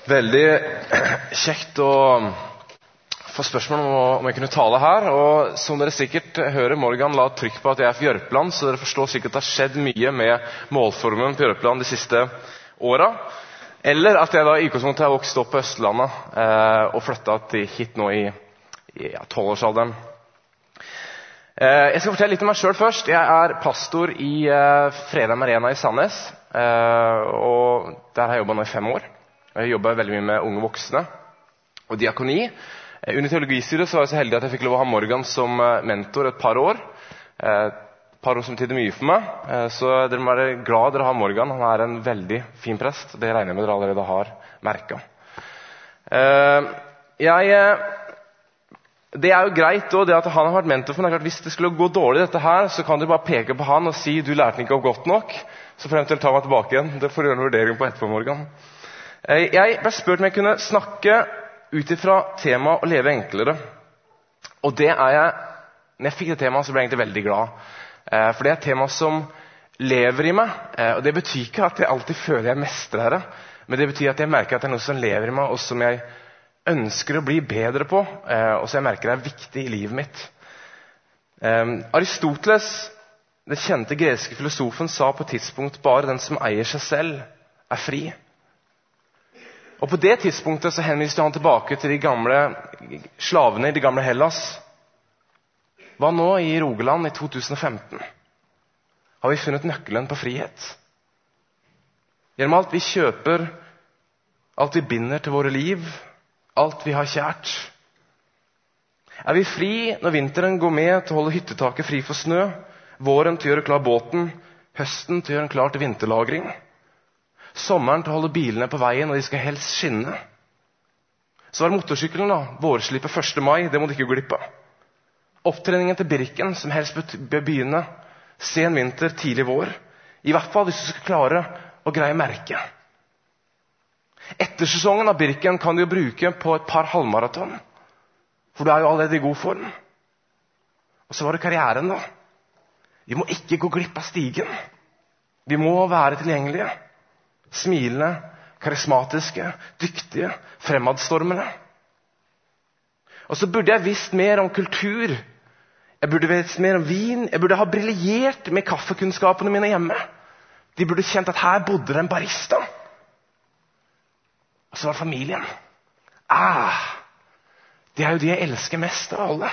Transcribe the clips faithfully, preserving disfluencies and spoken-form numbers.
Veldig kjekt å få spørsmål om, om jeg kunne tale her. Og som dere sikkert hører, Morgan la trykk på at jeg er fra Jørpeland, så dere forstår sikkert at det har skjedd mye med målformen på Jørpeland de siste åra. Eller at jeg da i utgangspunktet har vokst opp på Østlandet eh, og flyttet hit nå i, i ja, tolvårsalderen. Eh, jeg skal fortelle litt om meg selv først. Jeg er pastor i eh, Fredheim Arena i Sandnes, eh, og der har jeg jobbet nå i fem år. Jeg jobber veldig mye med unge voksne og diakoni. Under teologistudiet så var jeg så heldig at jeg fikk lov å ha Morgan som mentor et par år. Et par år som betydde mye for meg. Så dere må være glad dere har Morgan. Han er en veldig fin prest. Det regner jeg med dere allerede har merket. Jeg, det er jo greit også, det at han har vært mentor for meg. Det er klart, hvis det skulle gå dårlig dette her, så kan du bare peke på han og si du lærte den ikke opp godt nok. Så får jeg eventuelt ta meg tilbake igjen. Det får du gjøre en vurdering på etterpå, Morgan. Jeg ble spurt om jeg kunne snakke ut ifra temaet å leve enklere. Og det er jeg, når jeg fikk det temaet, så ble jeg egentlig veldig glad. For det er et tema som lever i meg, og det betyr ikke at jeg alltid føler jeg mestrer det, men det betyr at jeg merker at det er noe som lever i meg, og som jeg ønsker å bli bedre på, og som jeg merker er viktig i livet mitt. Aristoteles, den kjente greske filosofen, sa på et tidspunkt bare den som eier seg selv er fri. Og på det tidspunktet så henviste han tilbake til de gamle slavene i de gamle Hellas. Hva nå i Rogaland i to tusen og femten? Har vi funnet nøkkelen på frihet? Gjennom alt vi kjøper, alt vi binder til våre liv, alt vi har kjært. Er vi fri når vinteren går med til å holde hyttetaket fri for snø, våren til å gjøre klar båten, høsten til å gjøre den klar til vinterlagring? Sommeren til å holde bilene på veien, og de skal helst skinne. Så var det motorsykkelen da, vårslippet første mai, det må du ikke gå glipp av. Opptreningen til Birken, som helst bør begynne sen vinter, tidlig vår. I hvert fall hvis du skal klare å greie merke. Ettersesongen av Birken kan du jo bruke på et par halvmaraton, for du er jo allerede i god form. Og så var det karrieren da. Vi må ikke gå glipp av stigen. Vi må være tilgjengelige. Smilende, karismatiske, dyktige, fremadstormende. Og så burde jeg visst mer om kultur. Jeg burde visst mer om vin. Jeg burde ha briljert med kaffekunnskapene mine hjemme. De burde kjent at her bodde det en barista. Og så var det familien. Ah, det er jo de jeg elsker mest av alle.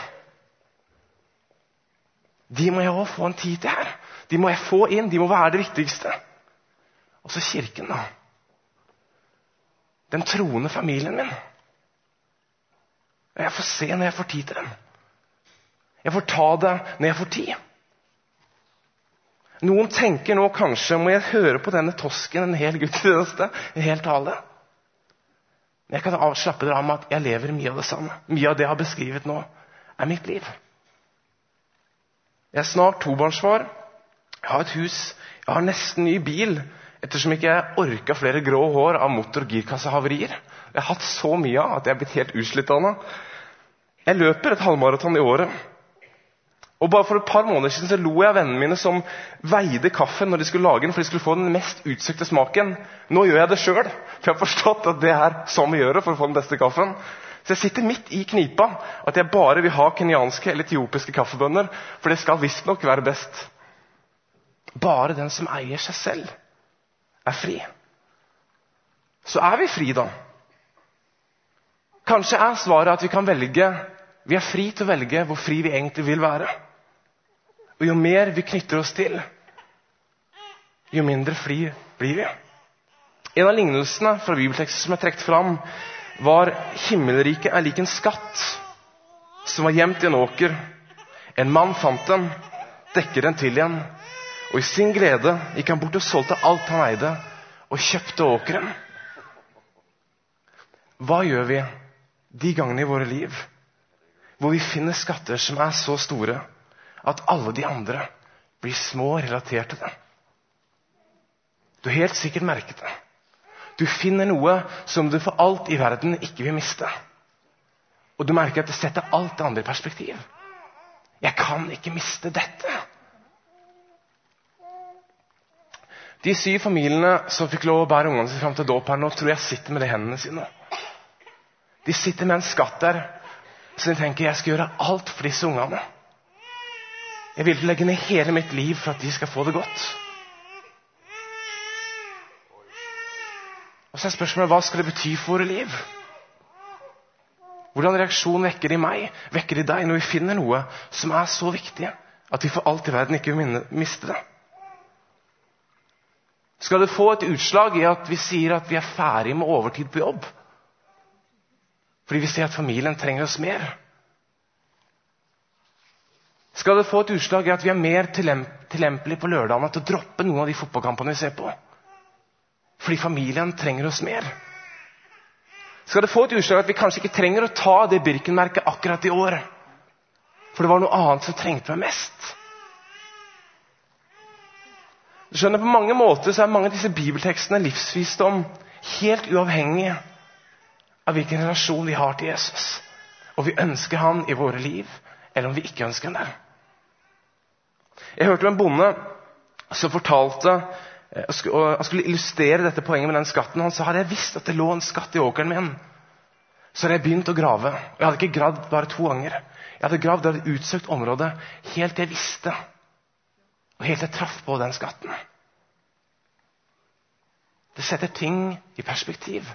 De må jeg også få en tid til her. De må jeg få inn, de må være det viktigste. Og så kirken da. Den troende familien min. Jeg får se når jeg får tid til den. Jeg får ta det når jeg får tid. Noen tenker nå kanskje, må jeg høre på denne tosken en hel gudstjeneste, en hel tale? Men jeg kan avslappe dere av med at jeg lever mye av det samme. Mye av det jeg har beskrevet nå er mitt liv. Jeg er snart tobarnsfar. Jeg har et hus. Jeg har nesten ny bil. Ettersom ikke jeg orket flere grå hår av motor- og girkassehaverier. Jeg har hatt så mye av at jeg er blitt helt utslitt av det. Jeg løper et halvmaraton i året. Og bare for et par måneder siden så lo jeg av vennene mine som veide kaffen når de skulle lage den, for de skulle få den mest utsøkte smaken. Nå gjør jeg det selv, for jeg har forstått at det er sånn vi gjør det for å få den beste kaffen. Så jeg sitter midt i knipa at jeg bare vil ha kenyanske eller etiopiske kaffebønner, for det skal visst nok være best. Bare den som eier seg selv er fri. Så er vi fri da. Kanskje er svaret at vi kan velge, vi er fri til å velge hvor fri vi egentlig vil være. Og jo mer vi knytter oss til, jo mindre fri blir vi. En av lignelsene fra bibelteksten som er trekt fram, var himmelriket er lik en skatt som var gjemt i en åker. En mann fant den, dekker den til igjen, og i sin glede gikk han bort og solgte alt han eide, og kjøpte åkeren. Hva gjør vi de gangene i våre liv, hvor vi finner skatter som er så store, at alle de andre blir små relatert til det? Du har helt sikkert merket det. Du finner noe som du for alt i verden ikke vil miste. Og du merker at det setter alt det andre i perspektiv. Jeg kan ikke miste dette. De syv familiene som fikk lov å bære ungene sine frem til dåp her nå, tror jeg sitter med det i hendene sine. De sitter med en skatt der, så de tenker, jeg skal gjøre alt for disse ungene. Jeg vil legge ned hele mitt liv for at de skal få det godt. Og så er spørsmålet, hva skal det bety for våre liv? Hvordan reaksjon vekker de meg, vekker de deg, når vi finner noe som er så viktig, at vi for alt i verden ikke vil miste det? Skal det få et utslag i at vi sier at vi er ferdige med overtid på jobb? Fordi vi ser at familien trenger oss mer? Skal det få et utslag i at vi er mer tillempelige på lørdagene til å droppe noen av de fotballkampene vi ser på? Fordi familien trenger oss mer? Skal det få et utslag at vi kanskje ikke trenger å ta det Birkenmerket akkurat i år? For det var noe annet som trengte meg mest. Du skjønner, på mange måter så er mange av disse bibeltekstene livsvisdom, helt uavhengig av hvilken relasjon vi har til Jesus. Og vi ønsker han i våre liv, eller om vi ikke ønsker han der. Jeg hørte om en bonde som fortalte, og han skulle illustrere dette poenget med den skatten. Han sa, hadde jeg visst at det lå en skatt i åkeren min, så hadde jeg begynt å grave. Jeg hadde ikke gravd bare to ganger. Jeg hadde gravd et utsøkt område helt til jeg visste, og helt til jeg traff på den skatten. Det setter ting i perspektiv.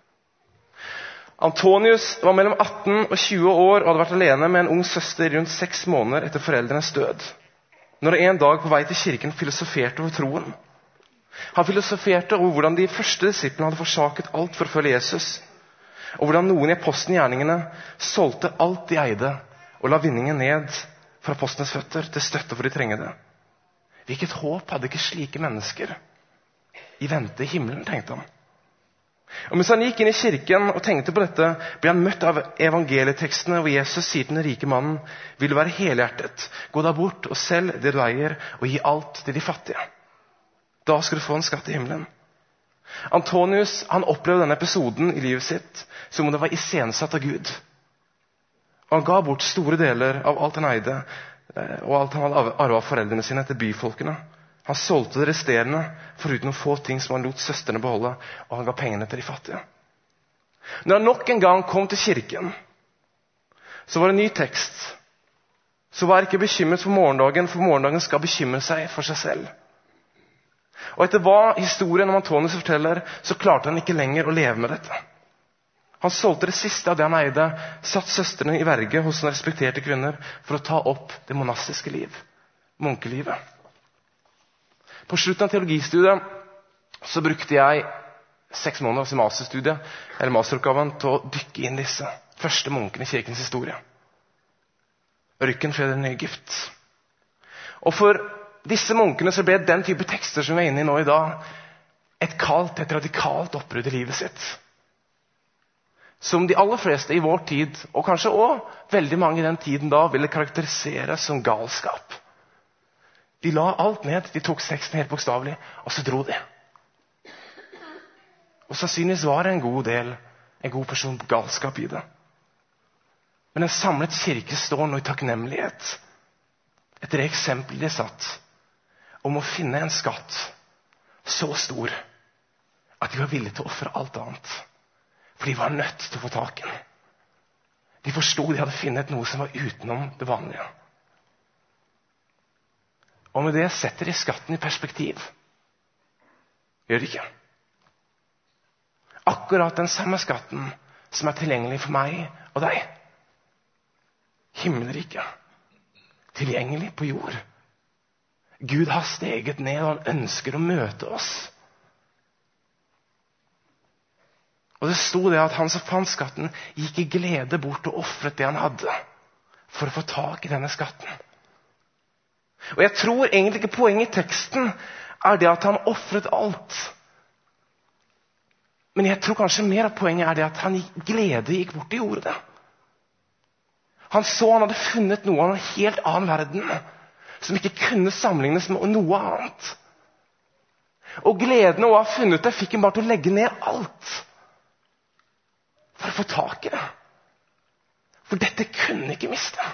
Antonius var mellom atten og tjue år og hadde vært alene med en ung søster rundt seks måneder etter foreldrenes død. Når han en dag på vei til kirken filosoferte over troen. Han filosoferte over hvordan de første disiplene hadde forsaket alt for å følge Jesus, og hvordan noen i apostelgjerningene solgte alt de eide og la vinningen ned fra apostlenes føtter til støtte for de trengende. Hvilket håp hadde ikke slike mennesker i vente i himmelen, tenkte han. Og mens han gikk inn i kirken og tenkte på dette, ble han møtt av evangelietekstene hvor Jesus sier til den rike mannen, vil du være helhjertet, gå da bort og selg det du eier og gi alt til de fattige. Da skal du få en skatt i himmelen. Antonius, han opplevde denne episoden i livet sitt som om det var iscenesatt av Gud. Og han ga bort store deler av alt han eide, og alt han hadde arvet av foreldrene sine til byfolkene. Han solgte det resterende, foruten noen få ting som han lot søsterne beholde, og han ga pengene til de fattige. Når han nok en gang kom til kirken, så var det en ny tekst. Så vær ikke bekymret for morgendagen, for morgendagen skal bekymre seg for seg selv. Og etter hva historien om Antonius forteller, så klarte han ikke lenger å leve med dette. Han solgte det siste av det han eide, satt søstrene i verge hos en respekterte kvinner for å ta opp det monastiske liv, munkelivet. På slutten av teologistudiet så brukte jeg seks måneder av masterstudiet, eller masteroppgaven, til å dykke inn disse første munkene i kirkens historie. Rykkenfjeden i Egypt. Og for disse munkene så ble den type tekster som vi er inne i nå i dag, et kall til et radikalt oppbrudd i livet sitt. Som de aller fleste i vår tid, og kanskje også veldig mange i den tiden da, ville karakterisere som galskap. De la alt ned, de tok teksten helt bokstavelig, og så dro de. Og sannsynligvis var det en god del, en god person galskap i det. Men en samlet kirke står nå i takknemlighet etter det eksempelet de satt om å finne en skatt så stor at de var villige til å offre alt annet. For de var nødt til å få tak i den. De forstod de hadde funnet noe som var utenom det vanlige. Og med det setter de skatten i perspektiv. Gjør de ikke? Akkurat den samme skatten som er tilgjengelig for meg og deg. Himmelriket. Tilgjengelig på jord. Gud har steget ned, og han ønsker å møte oss. Og det sto det at han som fant skatten gikk i glede bort og offret det han hadde for å få tak i denne skatten. Og jeg tror egentlig ikke poenget i teksten er det at han offret alt. Men jeg tror kanskje mer at poenget er det at han i glede gikk bort og gjorde det. Han så han hadde funnet noe av en helt annen verden, som ikke kunne sammenlignes med noe annet. Og gleden av å ha funnet det fikk han bare til å legge ned alt for å få tak i det. For dette kunne han ikke miste.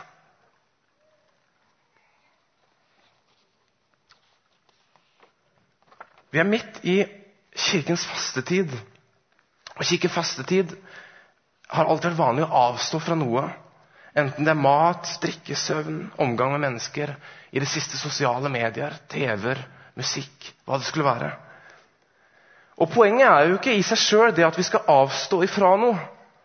Vi er midt i kirkens fastetid. Og kirkens fastetid har alltid vært vanlig å avstå fra noe. Enten det er mat, drikke, søvn, omgang med mennesker, i det siste sosiale medier, T V-er, musikk, hva det skulle være. Og poenget er jo ikke i seg selv det at vi skal avstå ifra noe.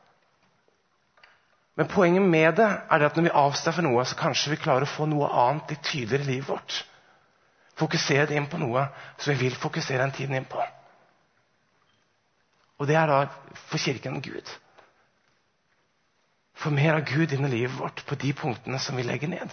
Men poenget med det er det at når vi avstår fra noe, så kanskje vi klarer å få noe annet litt tydeligere i livet vårt. Fokusere det inn på noe som vi vil fokusere en tid inn på. Og det er da for kirken Gud. For mer av Gud inn i livet vårt på de punktene som vi legger ned.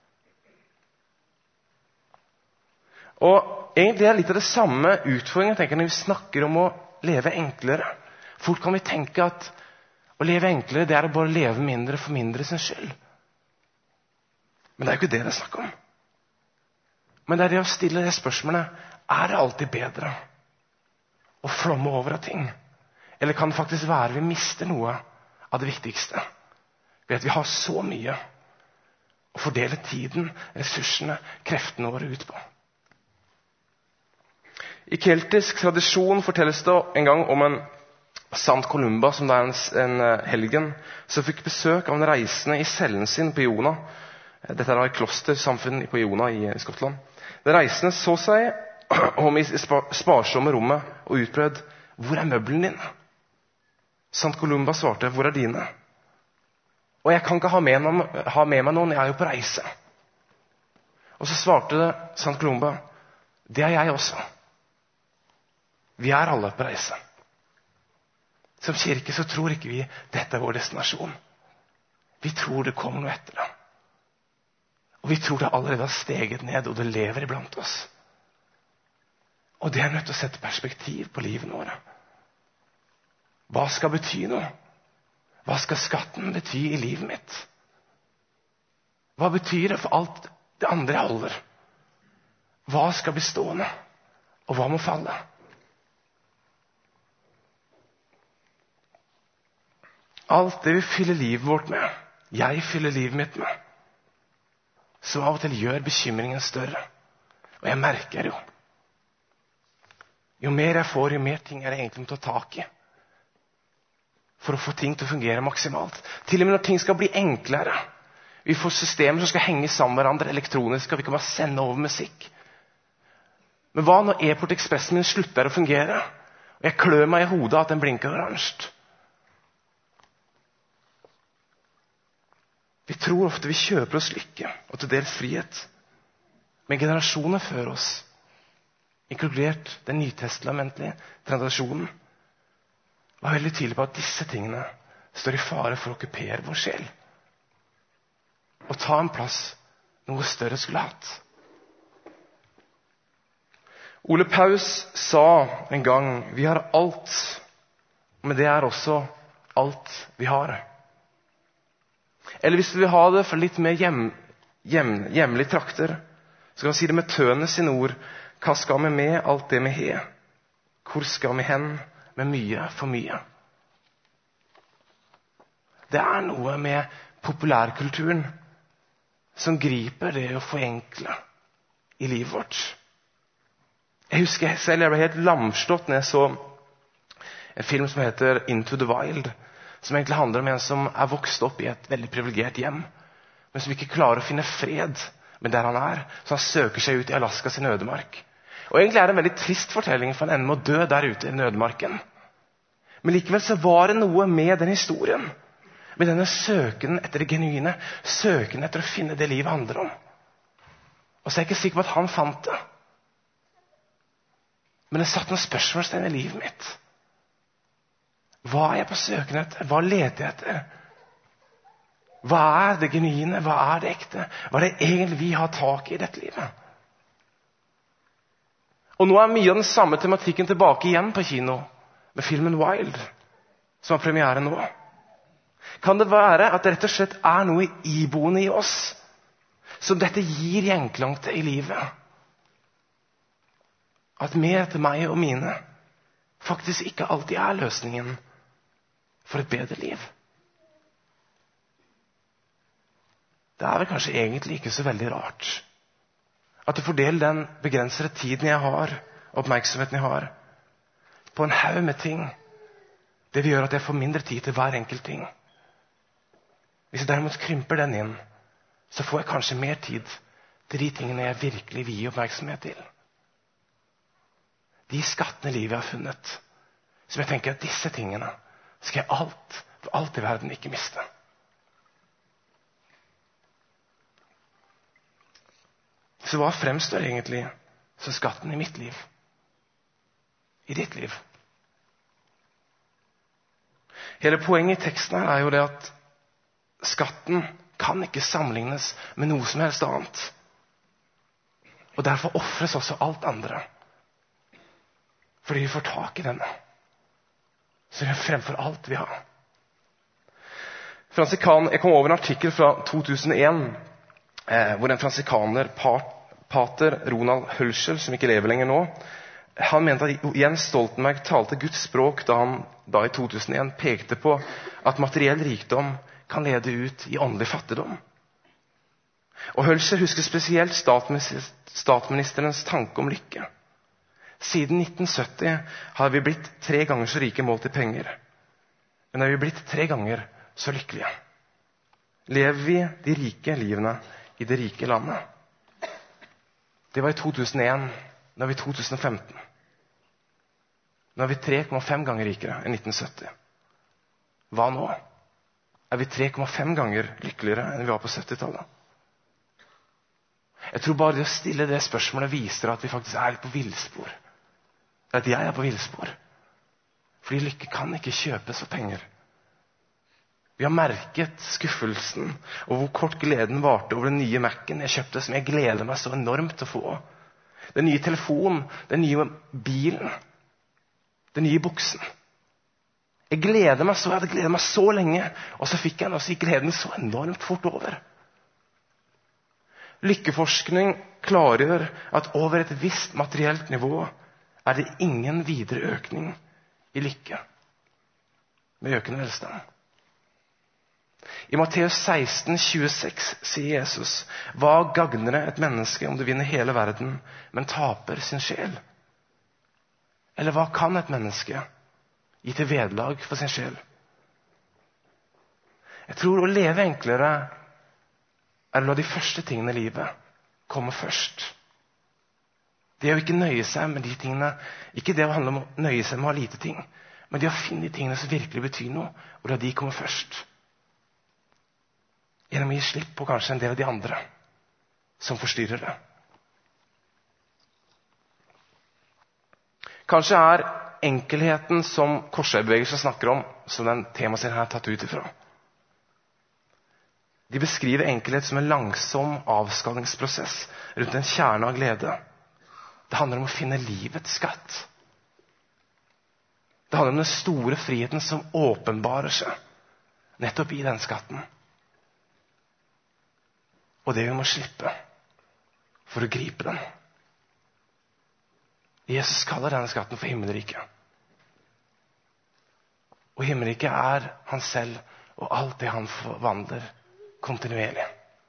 Og egentlig er det litt av det samme utfordringen tenker jeg, når vi snakker om å leve enklere. Fort kan vi tenke at å leve enklere, det er å bare leve mindre for mindre sin skyld. Men det er jo ikke det det er snakk om. Men det er det å stille det spørsmålet, er det alltid bedre å flomme over av ting? Eller kan det faktisk være vi mister noe av det viktigste? Ved at vi har så mye å fordele tiden, ressursene, kreftene våre ut på. I keltisk tradisjon fortelles det en gang om en Sant Columba, som det er en, en helgen, som fikk besøk av en reisende i cellen sin på Iona. Dette er et klostersamfunn på Iona i Skottland. Den reisende så seg om i sparsomme rommet og utbrød, hvor er møbelen din? Sant Columba svarte, hvor er dine? Og jeg kan ikke ha med, noen, ha med meg noen, jeg er jo på reise. Og så svarte Sant Columba, det er jeg også. Vi er alle på reise. Som kirke så tror ikke vi dette er vår destinasjon. Vi tror det kommer noe etter det. Og vi tror det allerede har steget ned, og det lever iblant oss. Og det er nødt til å sette perspektiv på livet våre. Hva skal bety noe? Hva skal skatten bety i livet mitt? Hva betyr det for alt det andre jeg holder? Hva skal bli stående? Og hva må falle? Alt det vi fyller livet vårt med, jeg fyller livet mitt med, så av og til gjør bekymringen større. Og jeg merker jo. Jo mer jeg får, jo mer ting er det egentlig å ta tak i. For å få ting til å fungere maksimalt. Til og med når ting skal bli enklere. Vi får systemer som skal henge sammen med hverandre elektronisk, og vi kan bare sende over musikk. Men hva når e-port Expressen min slutter å fungere? Og jeg klør meg i hodet at den blinker oransje. Vi tror ofte vi kjøper oss lykke og til dels frihet. Men generasjoner før oss, inkludert den nytestamentlige tradisjonen, var veldig tydelig på at disse tingene står i fare for å okkupere vår sjel. Og ta en plass noe større skulle hatt. Ole Paus sa en gang, vi har alt, men det er også alt vi har. Eller hvis du vil ha det for litt mer hjem, hjem, hjemlige trakter, så kan vi si det med Tøne sine ord. Hva skal vi med alt det vi har? Hvor skal vi hen med mye for mye? Det er noe med populærkulturen som griper det å forenkle i livet vårt. Jeg husker selv jeg ble helt lamslått når jeg så en film som heter Into the Wild, som egentlig handler om en som er vokst opp i et veldig privilegert hjem, men som ikke klarer å finne fred med der han er, så han søker seg ut i Alaska sin ødemark. Og egentlig er det en veldig trist fortelling, for han ender med å dø der ute i den ødemarken. Men likevel så var det noe med den historien, med denne søken etter det genuine, søken etter å finne det livet handler om. Og så er jeg ikke sikker på at han fant det. Men det satt noen spørsmålstegn i livet mitt. Hva er jeg på søken etter? Hva leter jeg etter? Hva er det genuine? Hva er det ekte? Hva er det egentlig vi har tak i dette livet? Og nå er mye av den samme tematikken tilbake igjen på kino, med filmen Wild, som har premiere nå. Kan det være at det rett og slett er noe iboende i oss, som dette gir gjenklang til i livet? At mer til meg og mine faktisk ikke alltid er løsningen for et bedre liv. Det er vel kanskje egentlig ikke så veldig rart at du fordeler den begrensede tiden jeg har, oppmerksomheten jeg har, på en haug med ting, det vil gjøre at jeg får mindre tid til hver enkelt ting. Hvis jeg derimot krymper den inn, så får jeg kanskje mer tid til de tingene jeg virkelig vil gi oppmerksomhet til. De skattene livet har funnet, som jeg tenker at disse tingene skal jeg alt, for alt i verden ikke miste. Så hva fremstår egentlig som skatten i mitt liv? I ditt liv? Hele poenget i teksten her er jo det at skatten kan ikke sammenlignes med noe som helst annet. Og derfor offres også alt andre. Fordi vi får tak i denne. Så det er fremfor alt vi har. Fransikan, jeg kom over en artikkel fra to tusen og en, eh, hvor en fransikaner, pater Ronald Hölschel, som ikke lever lenger nå, han mente at Jens Stoltenberg talte Guds språk da han da i to tusen og en pekte på at materiell rikdom kan lede ut i åndelig fattigdom. Og Hölschel husker spesielt statsministerens tanke om lykke. Siden nitten sytti har vi blitt tre ganger så rike målt i penger. Men er vi blitt tre ganger så lykkelige. Lever vi de rike livene i det rike landet? Det var i to tusen og en. Nå er vi i to tusen og femten. Nå er vi tre komma fem ganger rikere enn nitten sytti. Hva nå? Er vi tre komma fem ganger lykkeligere enn vi var på syttitallet? Jeg tror bare det å stille det spørsmålet viser at vi faktisk er litt på villspor. At jeg er på villspor. Fordi lykke kan ikke kjøpes for penger. Vi har merket skuffelsen og hvor kort gleden varte over den nye Mac'en jeg kjøpte, som jeg gleder meg så enormt til å få. Den nye telefonen, den nye bilen, den nye buksen. Jeg gleder meg så, jeg hadde gledet meg så lenge, og så fikk jeg den, og så gikk gleden så enormt fort over. Lykkeforskning klargjør at over et visst materielt nivå er det ingen videre økning i lykke med økende velstand. I Matteus seksten tjueseks sier Jesus: Hva gagner det et menneske om det vinner hele verden, men taper sin sjel? Eller hva kan et menneske gi til vederlag for sin sjel? Jeg tror å leve enklere er å la de første tingene i livet komme først. Det er å ikke nøye seg med de tingene, ikke det å handle om å nøye seg med å ha lite ting, men det å finne de tingene som virkelig betyr noe, og la de komme først. Gjennom å gi slipp på kanskje en del av de andre som forstyrrer det. Kanskje er enkelheten som korsveibevegelsen snakker om, som den temaserien her er tatt ut ifra. De beskriver enkelhet som en langsom avskallingsprosess rundt en kjerne av glede. Det handler om å finne livets skatt. Det handler om den store friheten som åpenbarer seg nettopp i den skatten. Og det vi må slippe for å gripe den. Jesus kaller denne skatten for himmelriket. Og himmelriket er han selv og alt det han forvandler kontinuerlig.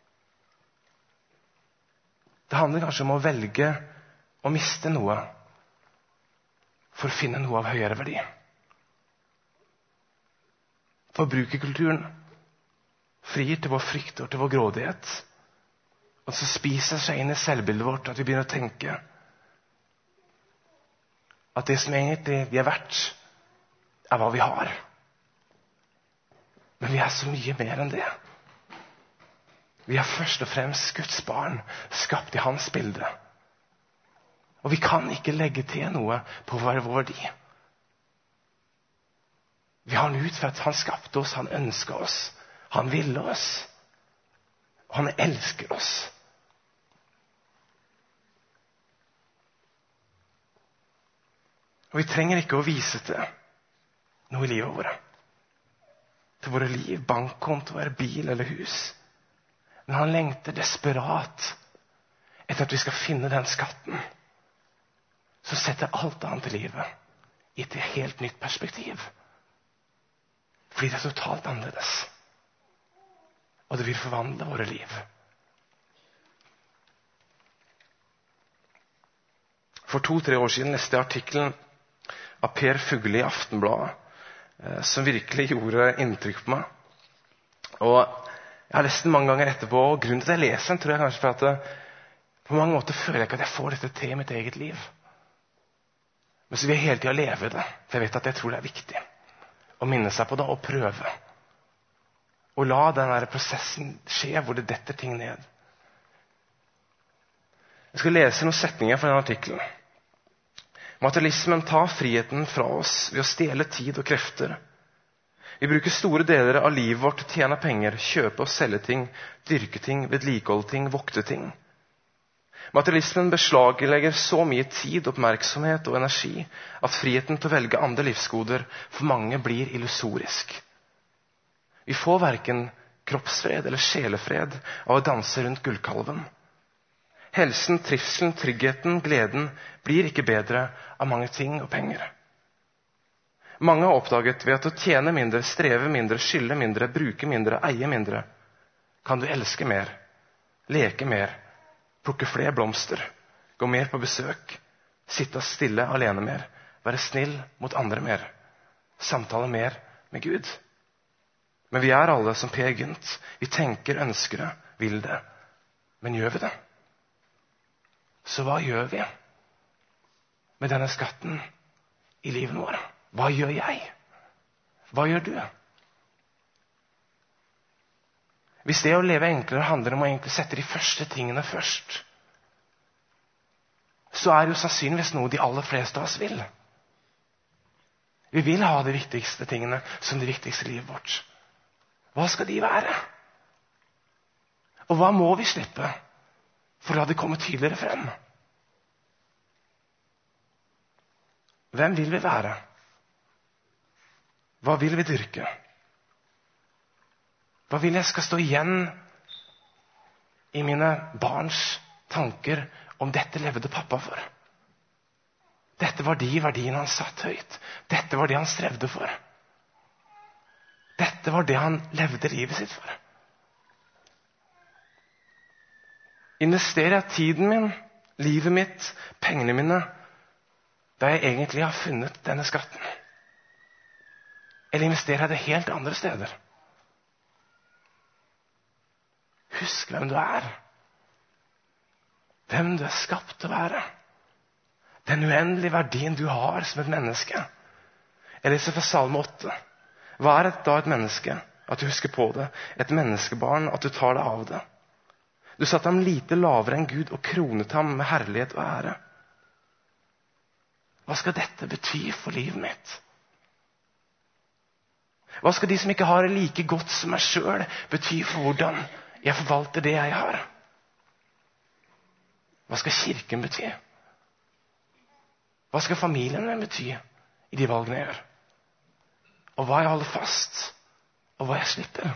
Det handler kanskje om å velge å miste noe for å finne noe av høyere verdi. Forbrukerkulturen frir til vår frykt og til vår grådighet. Og så spiser seg inn i selvbildet vårt at vi begynner å tenke at det som egentlig vi er verdt, er hva vi har. Men vi er så mye mer enn det. Vi er først og fremst Guds barn, skapt i hans bilde. Og vi kan ikke legge til noe på vår verdi. Vi har han ut for at han skapte oss, han ønsket oss, han ville oss, og han elsker oss. Og vi trenger ikke å vise til noe i livet vårt. Til våre liv, bankkonto, bil eller hus. Men han lengter desperat etter at vi skal finne den skatten som setter alt annet i livet i et helt nytt perspektiv. Fordi det er totalt annerledes. Og det vil forvandle våre liv. For to-tre år siden leste jeg artikkelen av Per Fugelli i Aftenbladet, som virkelig gjorde inntrykk på meg. Og jeg har lest den mange ganger etterpå, og grunnen til at jeg leser den, tror jeg kanskje for at det, på mange måter føler jeg ikke at jeg får dette til i mitt eget liv. Men så vil jeg hele tiden leve det, for jeg vet at jeg tror det er viktig å minne seg på det og prøve. Og la den der prosessen skje hvor det detter ting ned. Jeg skal lese noen setninger fra den artikkelen. Materialismen tar friheten fra oss ved å stjele tid og krefter. Vi bruker store deler av livet vårt til å tjene penger, kjøpe og selge ting, dyrke ting, vedlikeholde ting, vokte ting. Materialismen beslaglegger så mye tid, oppmerksomhet og energi at friheten til å velge andre livsgoder for mange blir illusorisk. Vi får hverken kroppsfred eller sjelefred av å danse rundt gullkalven. Helsen, trivselen, tryggheten, gleden blir ikke bedre av mange ting og penger. Mange har oppdaget ved at å tjene mindre, streve mindre, skylde mindre, bruke mindre, eie mindre, kan du elske mer, leke mer, plukke flere blomster, gå mer på besøk, sitte stille alene mer, være snill mot andre mer, samtale mer med Gud. Men vi er alle som Per Gynt. Vi tenker, ønsker det, vil det. Men gjør vi det? Så hva gjør vi med denne skatten i livet vårt? Hva gjør jeg? Hva gjør du? Hvis det å leve enklere handler om å egentlig sette de første tingene først, så er det jo sannsynligvis noe de aller fleste av oss vil. Vi vil ha de viktigste tingene som det viktigste i livet vårt. Hva skal de være? Og hva må vi slippe for å la det komme tydeligere frem? Hvem vil vi være? Hva vil vi dyrke? Hva vil jeg skal stå igjen i mine barns tanker om dette levde pappa for? Dette var de verdiene han satt høyt. Dette var det han strevde for. Dette var det han levde livet sitt for. Investerer jeg tiden min, livet mitt, pengene mine, da jeg egentlig har funnet denne skatten? Eller investerer jeg det helt andre steder? Husk hvem du er. Hvem du er skapt til å være. Den uendelige verdien du har som et menneske. Jeg leser fra Salme åtte. Hva er det da et menneske? At du husker på det. Et menneskebarn, at du tar deg av det. Du satte ham lite lavere enn Gud og kronet ham med herlighet og ære. Hva skal dette bety for livet mitt? Hva skal de som ikke har det like godt som meg selv, bety for hvordan jeg forvalter det jeg har? Hva skal kirken bety? Hva skal familien min bety i de valgene jeg gjør? Og hva jeg holder fast, og hva jeg slipper?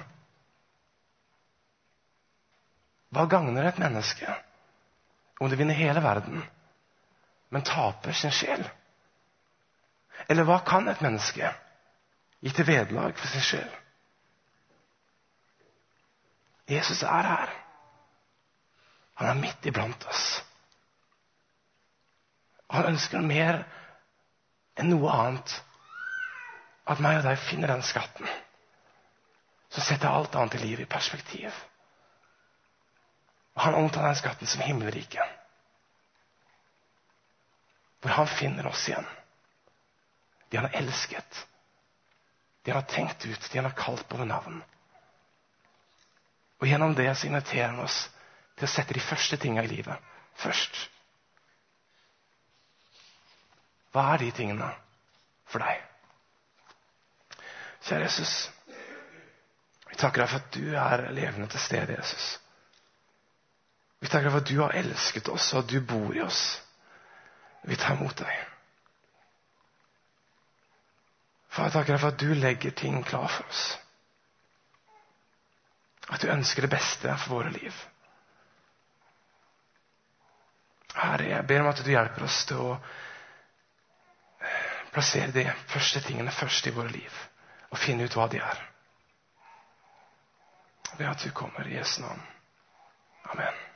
Hva gagner et menneske om det vinner hele verden, men taper sin sjel? Eller hva kan et menneske gi til vederlag for sin sjel? Jesus er her. Han er midt iblant oss. Han ønsker mer enn noe annet at meg og deg finner den skatten som setter alt annet i livet i perspektiv. Og han omtaler den skatten som himmelriket, hvor han finner oss igjen. De han har elsket, de han har tenkt ut, de han har kalt på ved navn. Og gjennom det så inviterer han oss til å sette de første tingene i livet først. Hva er de tingene for deg? Kjære Jesus, vi takker deg for at du er levende til stede, Jesus. Vi takker deg for at du har elsket oss, og at du bor i oss. Vi tar imot deg. Far, jeg takker deg for at du legger ting klar for oss. At du ønsker det beste for våre liv. Herre, jeg ber om at du hjelper oss til å plassere de første tingene først i våre liv. Og finne ut hva de er. Jeg ber at du kommer i Jesu navn. Amen.